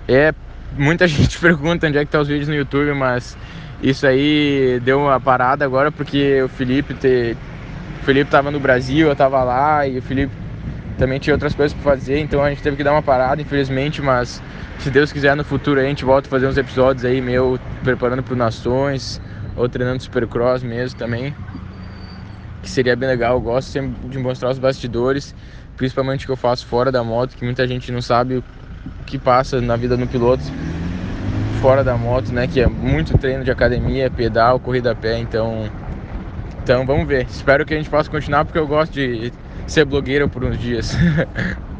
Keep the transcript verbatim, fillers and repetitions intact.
É, muita gente pergunta onde é que tá os vídeos no YouTube, mas isso aí deu uma parada agora porque o Felipe te... o Felipe tava no Brasil, eu tava lá e o Felipe também tinha outras coisas pra fazer, então a gente teve que dar uma parada, infelizmente, mas se Deus quiser no futuro a gente volta a fazer uns episódios aí meu preparando pro Nações ou treinando Supercross mesmo também, que seria bem legal. Eu gosto sempre de mostrar os bastidores, principalmente o que eu faço fora da moto, que muita gente não sabe o que passa na vida do piloto fora da moto, né? Que é muito treino de academia, pedal, corrida a pé, então, então vamos ver. Espero que a gente possa continuar porque eu gosto de ser blogueiro por uns dias.